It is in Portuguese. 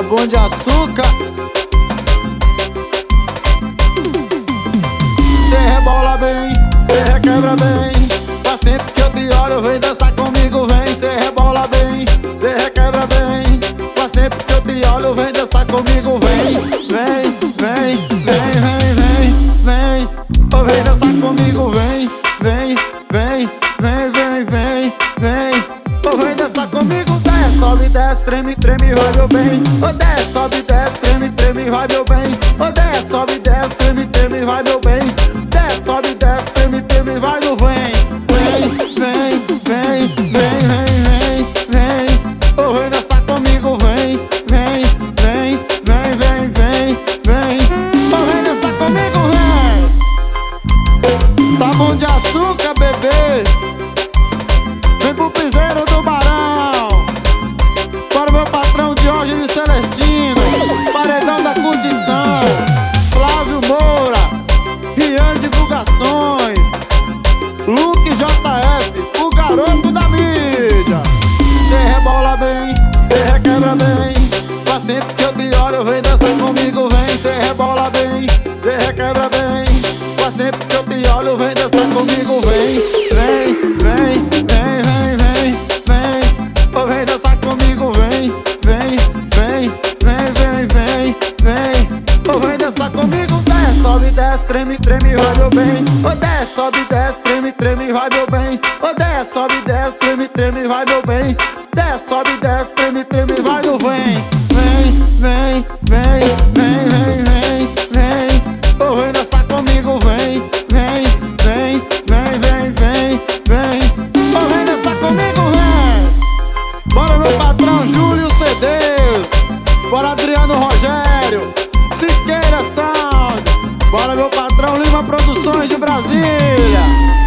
Bom de Açúcar. Cê rebola bem, cê requebra bem. Faz tempo que eu te olho, vem dançar comigo, vem. Cê rebola bem, cê requebra bem. Faz tempo que eu te olho, vem dançar comigo, vem. Vem, vem, vem, vem, vem, vem. Oh, vem dançar comigo, vem. Vem, vem, vem, vem, vem, vem. Oh, vem dançar comigo, desce, sobe, desce, treme, treme, vai meu bem. Oh, desce, sobe, desce, treme, treme, vai meu bem. Oh, desce, sobe, desce, treme, treme, vai meu bem. Desce, sobe, desce, treme, treme, vai no vem. Vem, vem, vem, vem, vem, vem, vem. Oh, vem dançar comigo, vem, vem, vem, vem, vem, vem, vem. Oh, vem dançar comigo, vem. Tá bom de açúcar, bebê. Vem pro piseiro do Barão. Para o meu patrão Diógenes Celestino, paredão da curtição, Flávio Moura, Rian Divulgações, Luke JF, o garoto da mídia. Cê rebola bem, cê requebra bem. Faz tempo que eu te olho, vem dançar comigo, vem. Cê rebola bem, cê requebra bem. Faz tempo que eu te olho, vem dançar comigo, vem. Vem, vem, vem, vem, vem, vem. Oh, vem dançar comigo, vem. Vem, vem, vem, vem, vem, vem. Oh, vem dançar comigo, desce, sobe, desce, treme, treme, vai meu bem. Oh, desce, sobe, desce, treme, treme, vai meu bem. Oh, desce, sobe, desce, treme, treme, vai meu bem. Desce, sobe, desce, treme, treme, vai no vem. Vem, vem, vem, vem, vem, vem, vem. Oh, vem dançar comigo, vem. Vem, vem, vem, vem, vem, vem. Oh, vem dançar comigo, vem. Bora meu patrão Júlio Cedeus. Bora Adriano Rogério, Siqueira Sound. Bora meu patrão Lima Produções de Brasília.